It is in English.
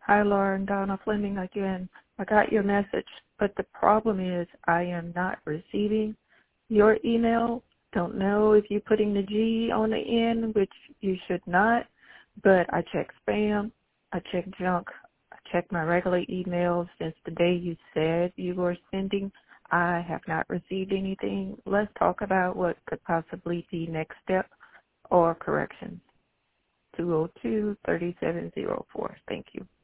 Hi, Lauren. Donna Fleming again. I got your message, but the problem is I am not receiving your email. Don't know if you're putting the G on the end, which you should not, but I check spam, I check junk, I check my regular emails since the day you said you were sending. I have not received anything. Let's talk about what could possibly be next step or corrections. 202-3704. Thank you.